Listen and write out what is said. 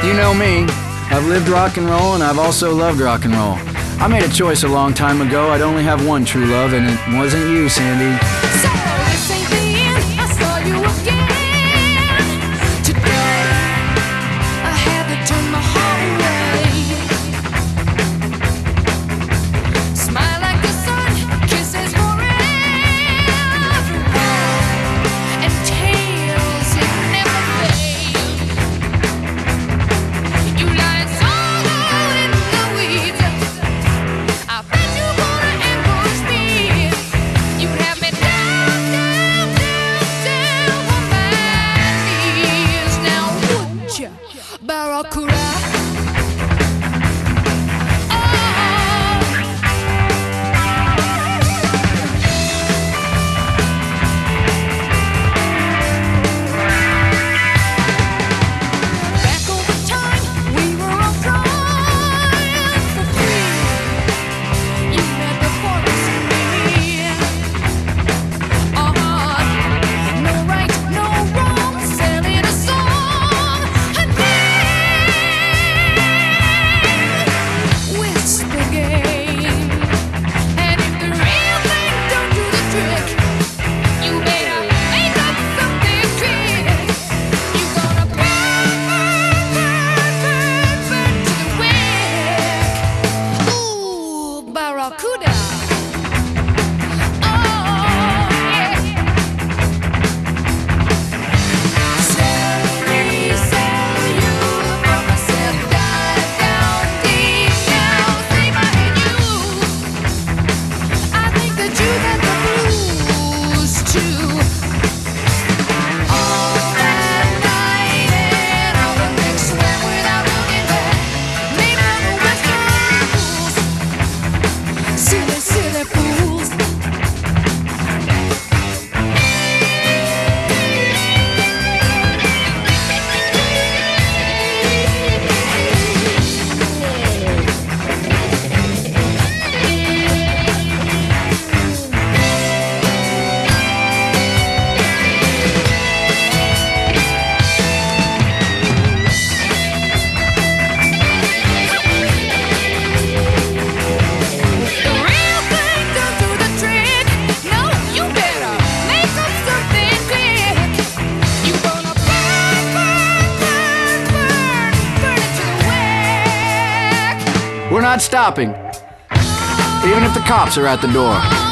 You know me. I've lived rock and roll and I've also loved rock and roll. I made a choice a long time ago. I'd only have one true love, and it wasn't you, Sandy. So this ain't the end. I saw you again today. I had to turn my heart away. Smile like the sun, kisses forever, and tales that never fade. You lied so good in the weeds. I bet you wanna ambush me. You have me down, down, down, down on my knees. Now would ya, Barracuda? Back over time, we were all trying for free. You met the force in me. No right, no wrong, selling a song, a name, whisper game. And if the real thing don't do the trick, you better make up something quick. You gonna burn, burn, burn, burn, burn to the wick. Ooh, Barracuda. Oh, yeah. Sell me, sell you, but myself dive down deep now. Say my you. I think that you got the blues too. All that night and all the next swam without looking back. Made all the western fools. Silly, silly fools. The real thing don't do the trick. No, you better make up something quick. You gonna burn, burn, burn, burn, burn it to the wick. We're not stopping, even if the cops are at the door.